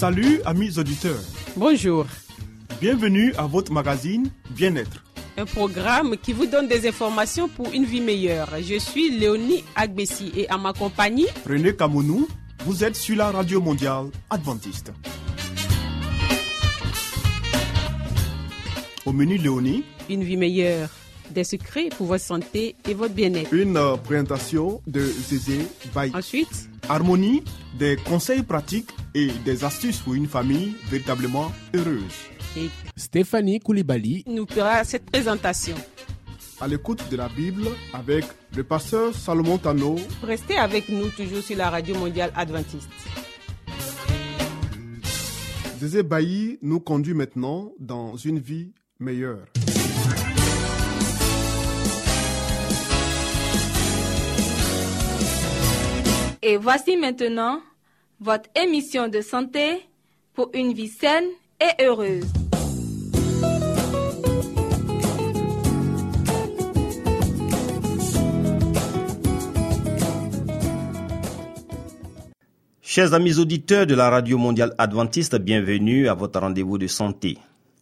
Salut amis auditeurs. Bonjour. Bienvenue à votre magazine Bien-être. Un programme qui vous donne des informations pour une vie meilleure. Je suis Léonie Agbessi et à ma compagnie, René Kamounou, vous êtes sur la radio mondiale adventiste. Au menu Léonie, une vie meilleure, des secrets pour votre santé et votre bien-être. Une présentation de Zézé Baye. Ensuite, Harmonie, des conseils pratiques et des astuces pour une famille véritablement heureuse. et Stéphanie Koulibaly nous fera cette présentation. À l'écoute de la Bible avec le pasteur Salomon Tano. Restez avec nous toujours sur la radio mondiale adventiste. Zézé Baye nous conduit maintenant dans une vie meilleure. Et voici maintenant votre émission de santé pour une vie saine et heureuse. Chers amis auditeurs de la Radio Mondiale Adventiste, bienvenue à votre rendez-vous de santé.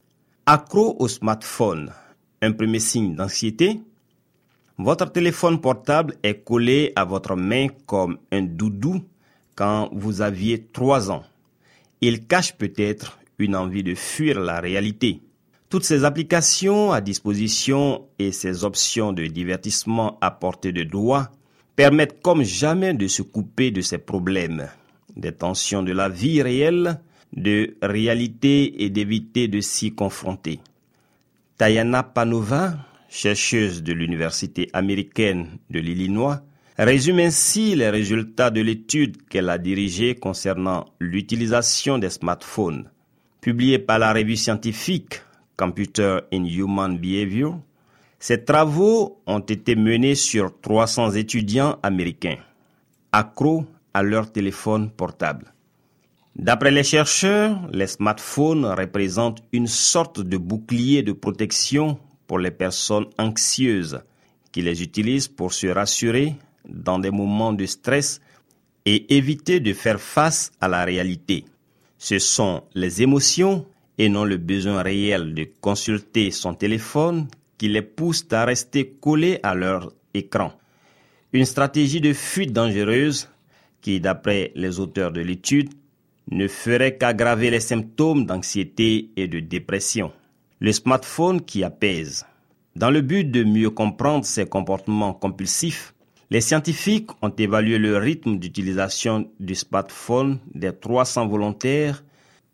Accro au smartphone, un premier signe d'anxiété. Votre téléphone portable est collé à votre main comme un doudou quand vous aviez 3 ans. Il cache peut-être une envie de fuir la réalité. Toutes ces applications à disposition et ces options de divertissement à portée de doigt permettent comme jamais de se couper de ces problèmes, des tensions de la vie réelle, de réalité et d'éviter de s'y confronter. Tayana Panova, chercheuse de l'Université américaine de l'Illinois, résume ainsi les résultats de l'étude qu'elle a dirigée concernant l'utilisation des smartphones. Publiée par la revue scientifique Computer in Human Behavior, ces travaux ont été menés sur 300 étudiants américains, accros à leur téléphone portable. D'après les chercheurs, les smartphones représentent une sorte de bouclier de protection pour les personnes anxieuses qui les utilisent pour se rassurer dans des moments de stress et éviter de faire face à la réalité. Ce sont les émotions et non le besoin réel de consulter son téléphone qui les poussent à rester collés à leur écran. Une stratégie de fuite dangereuse qui, d'après les auteurs de l'étude, ne ferait qu'aggraver les symptômes d'anxiété et de dépression. Le smartphone qui apaise. Dans le but de mieux comprendre ces comportements compulsifs, les scientifiques ont évalué le rythme d'utilisation du smartphone des 300 volontaires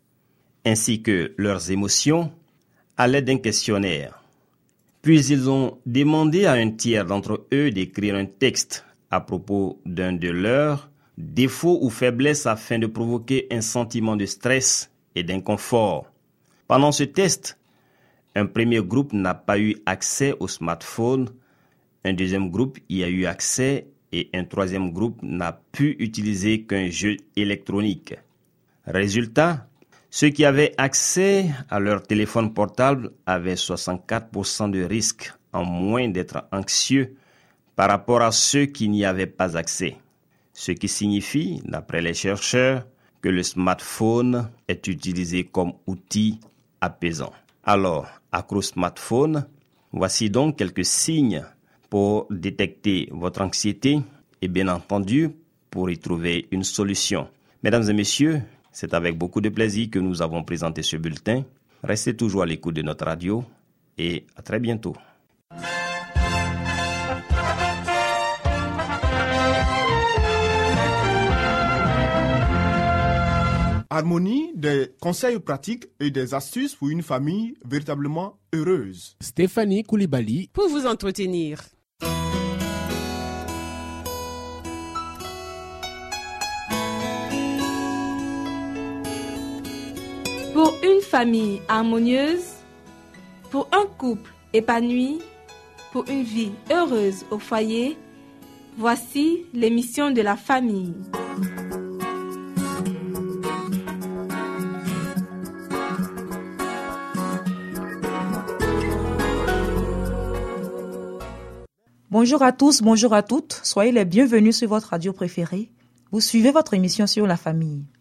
ainsi que leurs émotions à l'aide d'un questionnaire. Puis ils ont demandé à un tiers d'entre eux d'écrire un texte à propos d'un de leurs défauts ou faiblesses afin de provoquer un sentiment de stress et d'inconfort. Pendant ce test, un premier groupe n'a pas eu accès au smartphone, un deuxième groupe y a eu accès et un troisième groupe n'a pu utiliser qu'un jeu électronique. Résultat, ceux qui avaient accès à leur téléphone portable avaient 64% de risque en moins d'être anxieux par rapport à ceux qui n'y avaient pas accès. Ce qui signifie, d'après les chercheurs, que le smartphone est utilisé comme outil apaisant. Alors, accro smartphone, voici donc quelques signes pour détecter votre anxiété et bien entendu pour y trouver une solution. Mesdames et messieurs, c'est avec beaucoup de plaisir que nous avons présenté ce bulletin. Restez toujours à l'écoute de notre radio et à très bientôt. Harmonie, des conseils pratiques et des astuces pour une famille véritablement heureuse. Stéphanie Koulibaly Pour vous entretenir. Pour une famille harmonieuse, pour un couple épanoui, pour une vie heureuse au foyer, voici l'émission de la famille. Bonjour à tous, bonjour à toutes. Soyez les bienvenus sur votre radio préférée. Vous suivez votre émission sur la famille.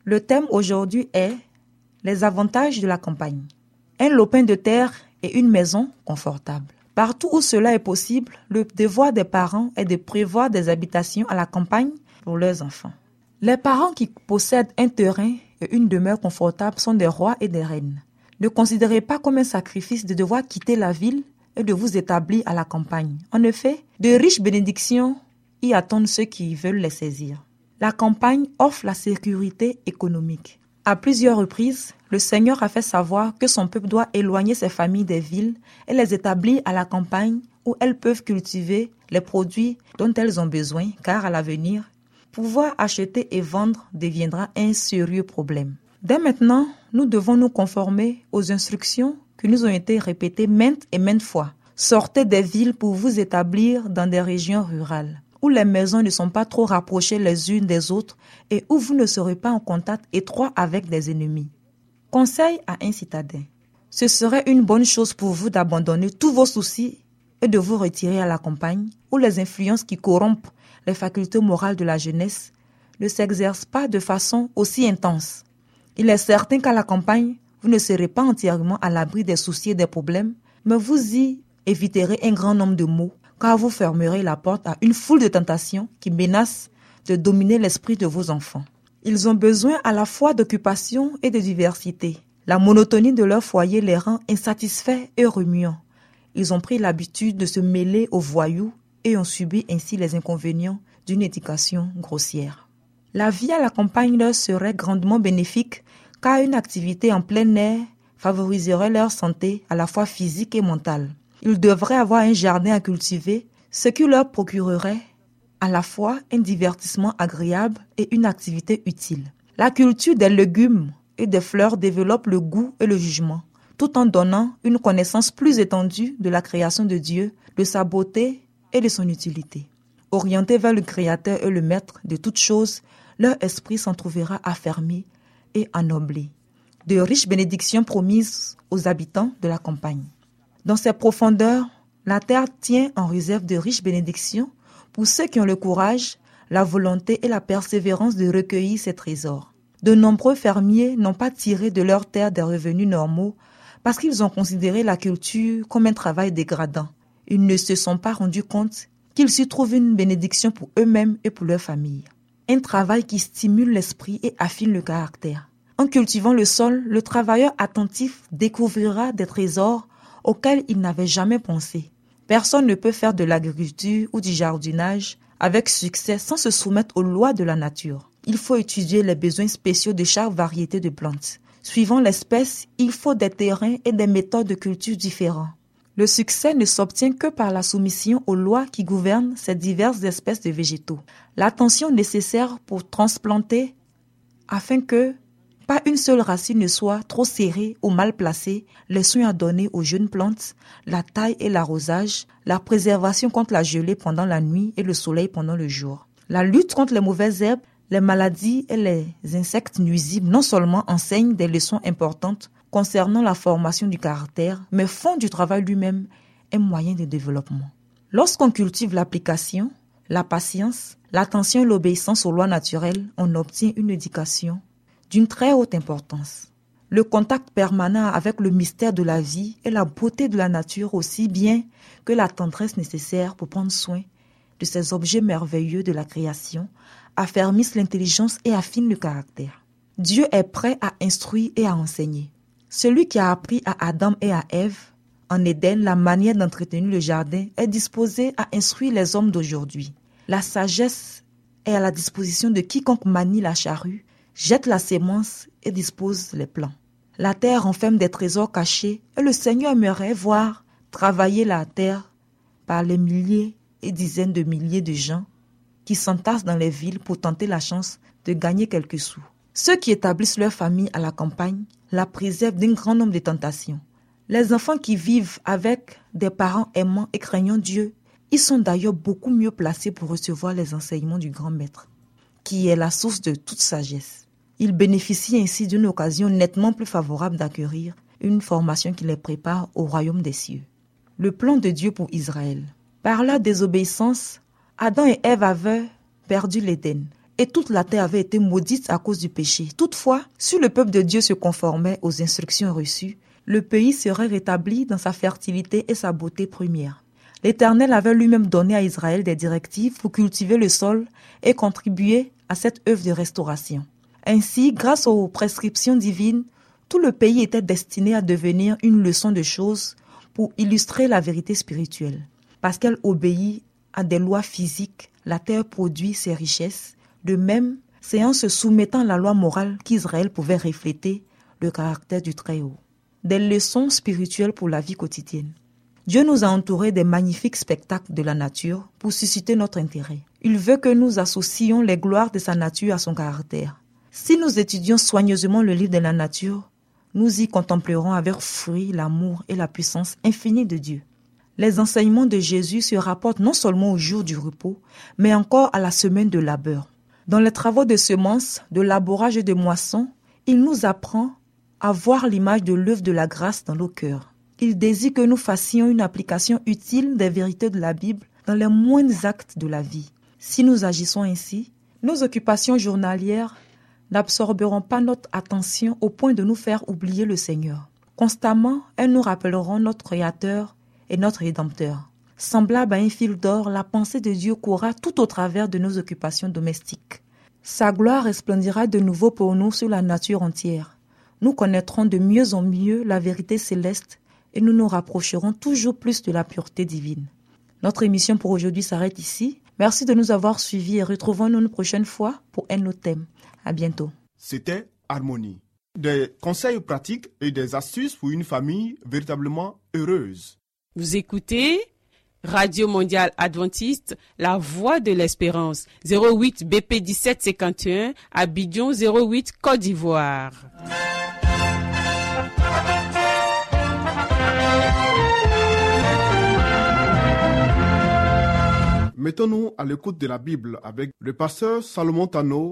Le thème aujourd'hui est les avantages de la campagne. Un lopin de terre et une maison confortable. Partout où cela est possible, le devoir des parents est de prévoir des habitations à la campagne pour leurs enfants. Les parents qui possèdent un terrain et une demeure confortable sont des rois et des reines. Ne considérez pas comme un sacrifice de devoir quitter la ville et de vous établir à la campagne. En effet, de riches bénédictions y attendent ceux qui veulent les saisir. La campagne offre la sécurité économique. À plusieurs reprises, le Seigneur a fait savoir que son peuple doit éloigner ses familles des villes et les établir à la campagne où elles peuvent cultiver les produits dont elles ont besoin, car à l'avenir, pouvoir acheter et vendre deviendra un sérieux problème. Dès maintenant, nous devons nous conformer aux instructions qui nous ont été répétées maintes et maintes fois. Sortez des villes pour vous établir dans des régions rurales, où les maisons ne sont pas trop rapprochées les unes des autres et où vous ne serez pas en contact étroit avec des ennemis. Conseil à un citadin. Ce serait une bonne chose pour vous d'abandonner tous vos soucis et de vous retirer à la campagne, où les influences qui corrompent les facultés morales de la jeunesse ne s'exercent pas de façon aussi intense. Il est certain qu'à la campagne, vous ne serez pas entièrement à l'abri des soucis et des problèmes, mais vous y éviterez un grand nombre de maux, car vous fermerez la porte à une foule de tentations qui menacent de dominer l'esprit de vos enfants. Ils ont besoin à la fois d'occupation et de diversité. La monotonie de leur foyer les rend insatisfaits et remuants. Ils ont pris l'habitude de se mêler aux voyous et ont subi ainsi les inconvénients d'une éducation grossière. La vie à la campagne leur serait grandement bénéfique car une activité en plein air favoriserait leur santé à la fois physique et mentale. Ils devraient avoir un jardin à cultiver, ce qui leur procurerait à la fois un divertissement agréable et une activité utile. La culture des légumes et des fleurs développe le goût et le jugement, tout en donnant une connaissance plus étendue de la création de Dieu, de sa beauté et de son utilité. Orientés vers le Créateur et le Maître de toutes choses, leur esprit s'en trouvera affermi et ennoblé. De riches bénédictions promises aux habitants de la campagne. Dans ses profondeurs, la terre tient en réserve de riches bénédictions pour ceux qui ont le courage, la volonté et la persévérance de recueillir ces trésors. De nombreux fermiers n'ont pas tiré de leur terre des revenus normaux parce qu'ils ont considéré la culture comme un travail dégradant. Ils ne se sont pas rendus compte qu'ils s'y trouvent une bénédiction pour eux-mêmes et pour leur famille. Un travail qui stimule l'esprit et affine le caractère. En cultivant le sol, le travailleur attentif découvrira des trésors auxquels il n'avait jamais pensé. Personne ne peut faire de l'agriculture ou du jardinage avec succès sans se soumettre aux lois de la nature. Il faut étudier les besoins spéciaux de chaque variété de plantes. Suivant l'espèce, il faut des terrains et des méthodes de culture différents. Le succès ne s'obtient que par la soumission aux lois qui gouvernent ces diverses espèces de végétaux. L'attention nécessaire pour transplanter afin que pas une seule racine ne soit trop serrée ou mal placée, les soins à donner aux jeunes plantes, la taille et l'arrosage, la préservation contre la gelée pendant la nuit et le soleil pendant le jour. La lutte contre les mauvaises herbes, les maladies et les insectes nuisibles non seulement enseignent des leçons importantes concernant la formation du caractère, mais font du travail lui-même un moyen de développement. Lorsqu'on cultive l'application, la patience, l'attention et l'obéissance aux lois naturelles, on obtient une éducation d'une très haute importance. Le contact permanent avec le mystère de la vie et la beauté de la nature aussi bien que la tendresse nécessaire pour prendre soin de ces objets merveilleux de la création affermissent l'intelligence et affinent le caractère. Dieu est prêt à instruire et à enseigner. Celui qui a appris à Adam et à Ève en Éden la manière d'entretenir le jardin est disposé à instruire les hommes d'aujourd'hui. La sagesse est à la disposition de quiconque manie la charrue, jette la sémence et dispose les plants. La terre renferme des trésors cachés et le Seigneur aimerait voir travailler la terre par les milliers et dizaines de milliers de gens qui s'entassent dans les villes pour tenter la chance de gagner quelques sous. Ceux qui établissent leur famille à la campagne la préservent d'un grand nombre de tentations. Les enfants qui vivent avec des parents aimants et craignant Dieu, ils sont d'ailleurs beaucoup mieux placés pour recevoir les enseignements du grand maître, qui est la source de toute sagesse. Ils bénéficient ainsi d'une occasion nettement plus favorable d'acquérir une formation qui les prépare au royaume des cieux. Le plan de Dieu pour Israël. Par leur désobéissance, Adam et Ève avaient perdu l'Éden. et toute la terre avait été maudite à cause du péché. Toutefois, si le peuple de Dieu se conformait aux instructions reçues, le pays serait rétabli dans sa fertilité et sa beauté première. L'Éternel avait lui-même donné à Israël des directives pour cultiver le sol et contribuer à cette œuvre de restauration. Ainsi, grâce aux prescriptions divines, tout le pays était destiné à devenir une leçon de choses pour illustrer la vérité spirituelle. Parce qu'elle obéit à des lois physiques, la terre produit ses richesses. De même, c'est en se soumettant à la loi morale qu'Israël pouvait refléter le caractère du Très-Haut. Des leçons spirituelles pour la vie quotidienne. Dieu nous a entourés des magnifiques spectacles de la nature pour susciter notre intérêt. Il veut que nous associons les gloires de sa nature à son caractère. Si nous étudions soigneusement le livre de la nature, nous y contemplerons avec fruit l'amour et la puissance infinie de Dieu. Les enseignements de Jésus se rapportent non seulement au jour du repos, mais encore à la semaine de labeur. Dans les travaux de semences, de labourage et de moisson, il nous apprend à voir l'image de l'œuvre de la grâce dans nos cœurs. Il désire que nous fassions une application utile des vérités de la Bible dans les moindres actes de la vie. Si nous agissons ainsi, nos occupations journalières n'absorberont pas notre attention au point de nous faire oublier le Seigneur. Constamment, elles nous rappelleront notre Créateur et notre Rédempteur. Semblable à un fil d'or, la pensée de Dieu courra tout au travers de nos occupations domestiques. Sa gloire resplendira de nouveau pour nous sur la nature entière. Nous connaîtrons de mieux en mieux la vérité céleste et nous nous rapprocherons toujours plus de la pureté divine. Notre émission pour aujourd'hui s'arrête ici. Merci de nous avoir suivis et retrouvons-nous une prochaine fois pour un autre thème. À bientôt. C'était Harmonie. Des conseils pratiques et des astuces pour une famille véritablement heureuse. Vous écoutez Radio Mondiale Adventiste, la voix de l'espérance, 08 BP 1751, Abidjan 08, Côte d'Ivoire. Mettons-nous à l'écoute de la Bible avec le pasteur Salomon Tano.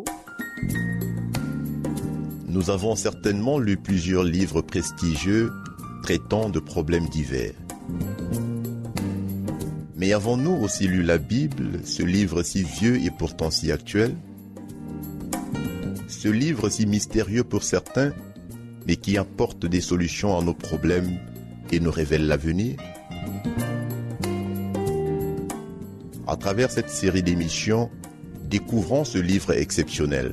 Nous avons certainement lu plusieurs livres prestigieux traitant de problèmes divers. Mais avons-nous aussi lu la Bible, ce livre si vieux et pourtant si actuel? Ce livre si mystérieux pour certains, mais qui apporte des solutions à nos problèmes et nous révèle l'avenir? À travers cette série d'émissions, découvrons ce livre exceptionnel.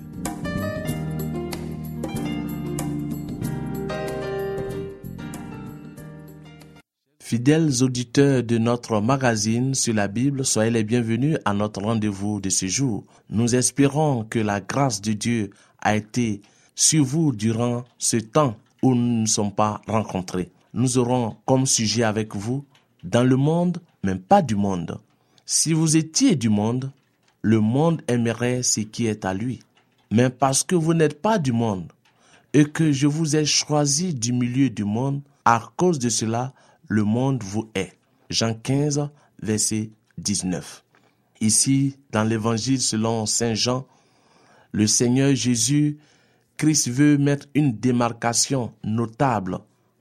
Fidèles auditeurs de notre magazine sur la Bible, soyez les bienvenus à notre rendez-vous de ce jour. Nous espérons que la grâce de Dieu a été sur vous durant ce temps où nous ne nous sommes pas rencontrés. Nous aurons comme sujet avec vous, dans le monde, mais pas du monde. Si vous étiez du monde, le monde aimerait ce qui est à lui. Mais parce que vous n'êtes pas du monde et que je vous ai choisi du milieu du monde, à cause de cela, le monde vous hait. Jean 15, verset 19. Ici, dans l'évangile selon Saint Jean, le Seigneur Jésus, Christ veut mettre une démarcation notable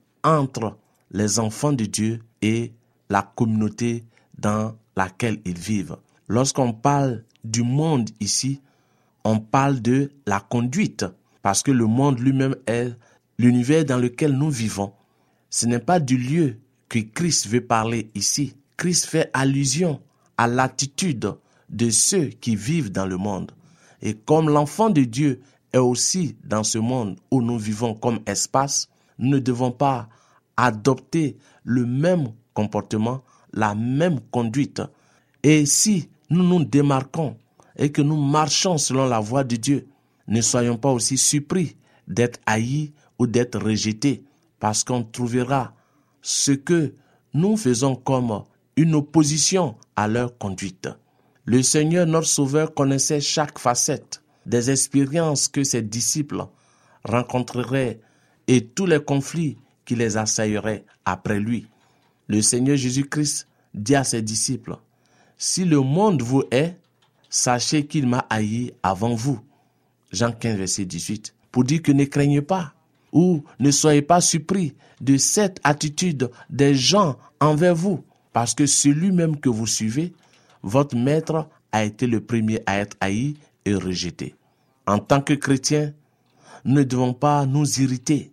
entre les enfants de Dieu et la communauté dans laquelle ils vivent. Lorsqu'on parle du monde ici, on parle de la conduite, parce que le monde lui-même est l'univers dans lequel nous vivons. Ce n'est pas du lieu que Christ veut parler ici. Christ fait allusion à l'attitude de ceux qui vivent dans le monde. Et comme l'enfant de Dieu est aussi dans ce monde où nous vivons comme espace, nous ne devons pas adopter le même comportement, la même conduite. Et si nous nous démarquons et que nous marchons selon la voie de Dieu, ne soyons pas aussi surpris d'être haïs ou d'être rejetés, parce qu'on trouvera ce que nous faisons comme une opposition à leur conduite. Le Seigneur, notre Sauveur, connaissait chaque facette des expériences que ses disciples rencontreraient et tous les conflits qui les assailleraient après lui. Le Seigneur Jésus-Christ dit à ses disciples, « Si le monde vous hait, sachez qu'il m'a haï avant vous. » Jean 15, verset 18. Pour dire que ne craignez pas ou ne soyez pas surpris de cette attitude des gens envers vous, parce que celui même que vous suivez, votre maître a été le premier à être haï et rejeté. En tant que chrétiens, nous ne devons pas nous irriter,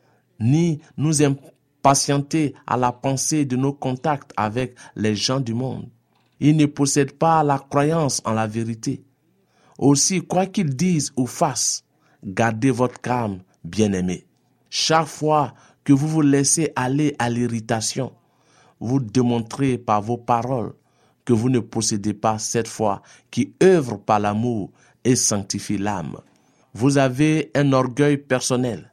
ni nous impatienter à la pensée de nos contacts avec les gens du monde. Ils ne possèdent pas la croyance en la vérité. Aussi, quoi qu'ils disent ou fassent, gardez votre calme, bien-aimés. Chaque fois que vous vous laissez aller à l'irritation, vous démontrez par vos paroles que vous ne possédez pas cette foi qui œuvre par l'amour et sanctifie l'âme. Vous avez un orgueil personnel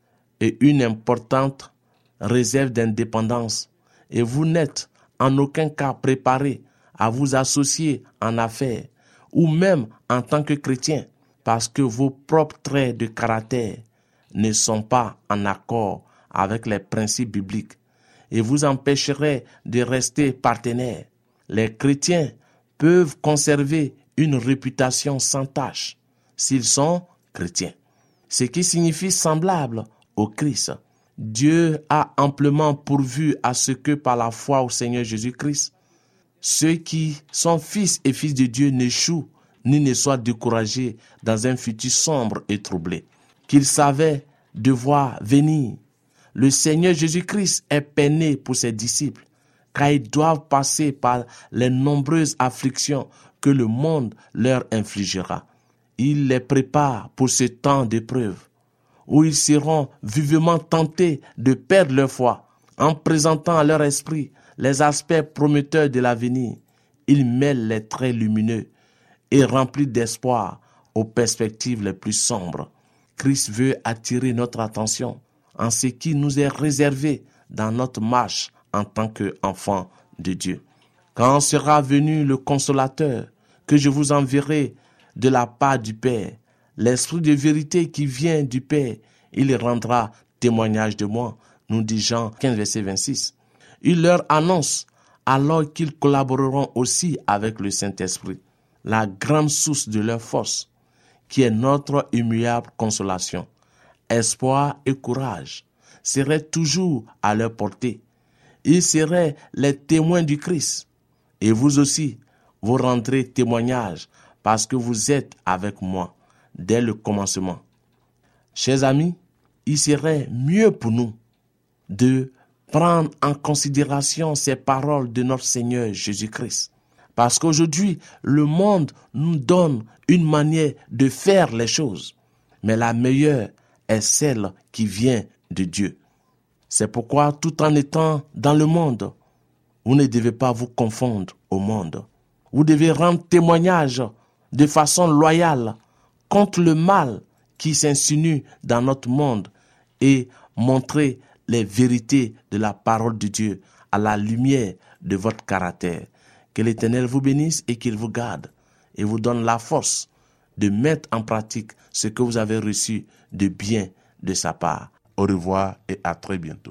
et une importante réserve d'indépendance et vous n'êtes en aucun cas préparé à vous associer en affaires ou même en tant que chrétien parce que vos propres traits de caractère ne sont pas en accord avec les principes bibliques et vous empêcherez de rester partenaires. Les chrétiens peuvent conserver une réputation sans tache s'ils sont chrétiens, ce qui signifie semblable au Christ. Dieu a amplement pourvu à ce que par la foi au Seigneur Jésus-Christ, ceux qui sont fils et filles de Dieu n'échouent ni ne soient découragés dans un futur sombre et troublé, qu'ils savaient devoir venir. Le Seigneur Jésus-Christ est peiné pour ses disciples, car ils doivent passer par les nombreuses afflictions que le monde leur infligera. Il les prépare pour ce temps d'épreuve, où ils seront vivement tentés de perdre leur foi, en présentant à leur esprit les aspects prometteurs de l'avenir. Il mêle les traits lumineux et remplis d'espoir aux perspectives les plus sombres. Christ veut attirer notre attention en ce qui nous est réservé dans notre marche en tant qu'enfants de Dieu. Quand sera venu le consolateur que je vous enverrai de la part du Père, l'esprit de vérité qui vient du Père, il rendra témoignage de moi, nous dit Jean 15, verset 26. Il leur annonce alors qu'ils collaboreront aussi avec le Saint-Esprit, la grande source de leur force, qui est notre immuable consolation. Espoir et courage seraient toujours à leur portée. Ils seraient les témoins du Christ. Et vous aussi, vous rendrez témoignage parce que vous êtes avec moi dès le commencement. Chers amis, il serait mieux pour nous de prendre en considération ces paroles de notre Seigneur Jésus-Christ. Parce qu'aujourd'hui, le monde nous donne une manière de faire les choses. Mais la meilleure est celle qui vient de Dieu. C'est pourquoi, tout en étant dans le monde, vous ne devez pas vous confondre au monde. Vous devez rendre témoignage de façon loyale contre le mal qui s'insinue dans notre monde et montrer les vérités de la parole de Dieu à la lumière de votre caractère. Que l'Éternel vous bénisse et qu'il vous garde et vous donne la force de mettre en pratique ce que vous avez reçu de bien de sa part. Au revoir et à très bientôt.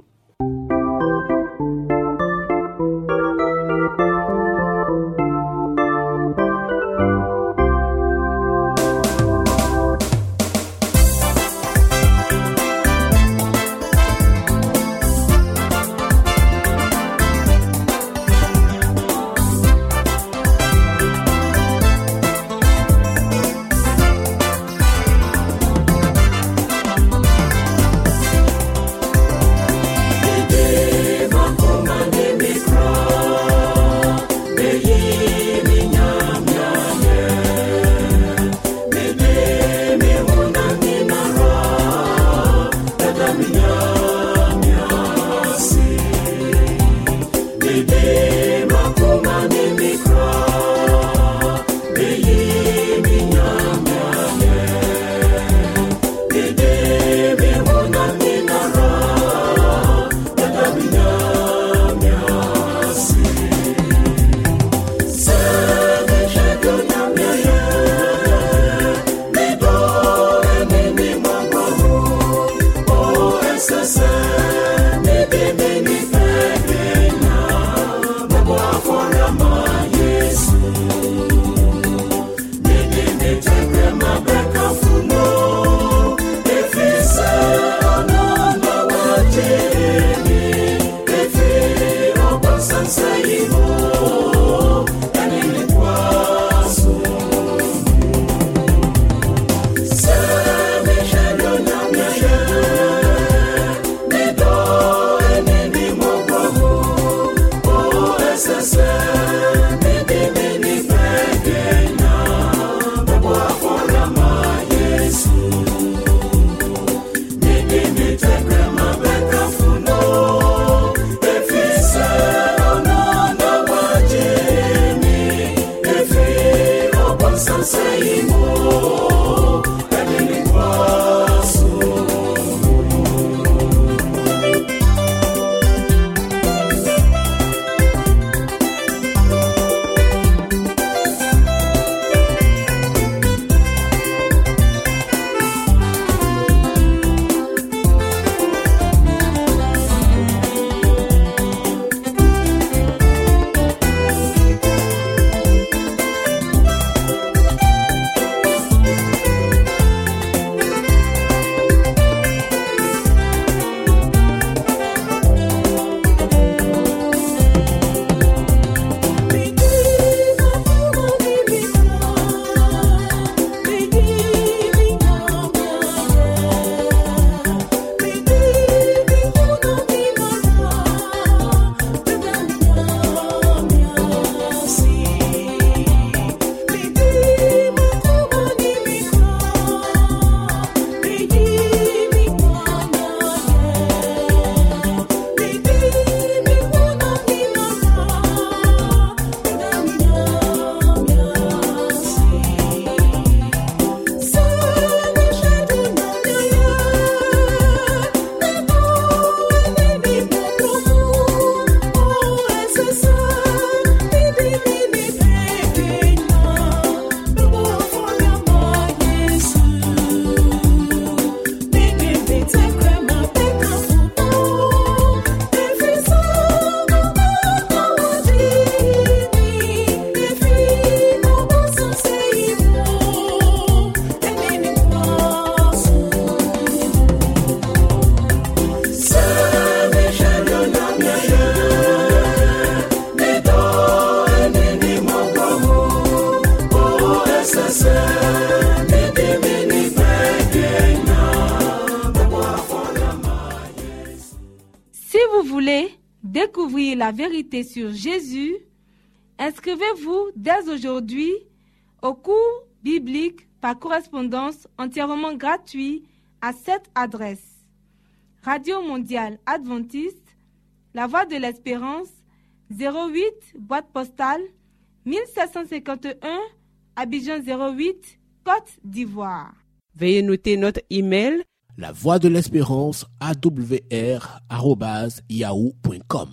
Découvrir la vérité sur Jésus, inscrivez-vous dès aujourd'hui au cours biblique par correspondance entièrement gratuit à cette adresse. Radio Mondiale Adventiste, La Voix de l'Espérance, 08 boîte postale 1751 Abidjan 08, Côte d'Ivoire. Veuillez noter notre email La Voix de l'Espérance awr@yahoo.com.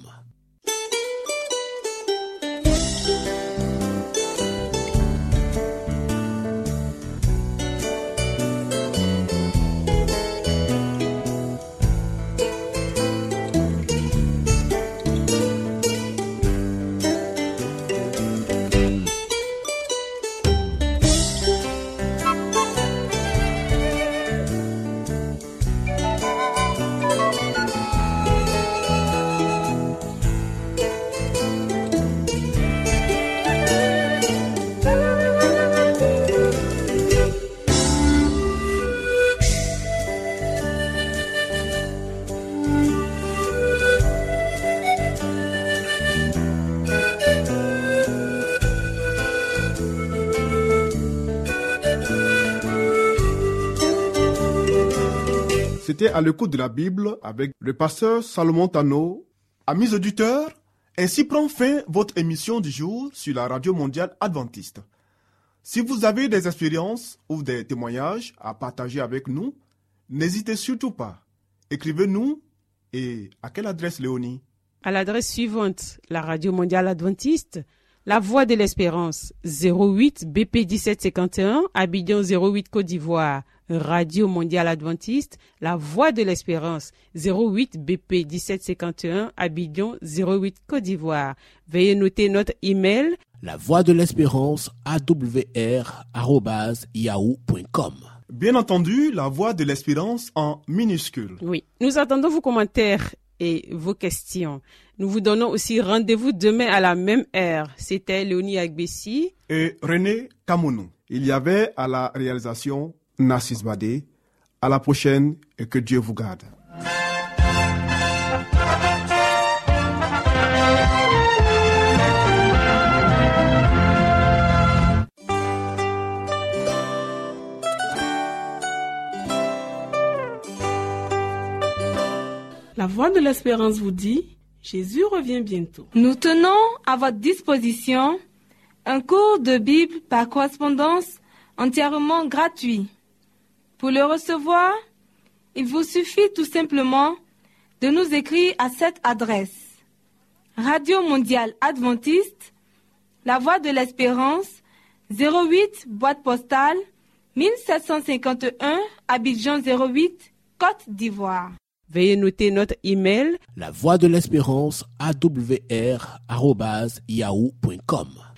C'était à l'écoute de la Bible avec le pasteur Salomon Tano. Amis auditeurs, ainsi prend fin votre émission du jour sur la Radio Mondiale Adventiste. Si vous avez des expériences ou des témoignages à partager avec nous, n'hésitez surtout pas. Écrivez-nous et à quelle adresse, Léonie? À l'adresse suivante, la Radio Mondiale Adventiste, La Voix de l'Espérance, 08 BP 1751, Abidjan 08 Côte d'Ivoire. Radio Mondiale Adventiste, La Voix de l'Espérance, 08 BP 1751, Abidjan 08 Côte d'Ivoire. Veuillez noter notre email La Voix de l'Espérance awr@yahoo.com. Bien entendu, La Voix de l'Espérance en minuscule. Oui, nous attendons vos commentaires et vos questions. Nous vous donnons aussi rendez-vous demain à la même heure. C'était Léonie Agbessi et René Kamounou. Il y avait à la réalisation Narcisse Badé. À la prochaine et que Dieu vous garde. La Voix de l'Espérance vous dit, Jésus revient bientôt. Nous tenons à votre disposition un cours de Bible par correspondance entièrement gratuit. Pour le recevoir, il vous suffit tout simplement de nous écrire à cette adresse: Radio Mondiale Adventiste, La Voix de l'Espérance, 08 boîte postale 1751, Abidjan 08, Côte d'Ivoire. Veuillez noter notre email La Voix de l'Espérance @yahoo.com.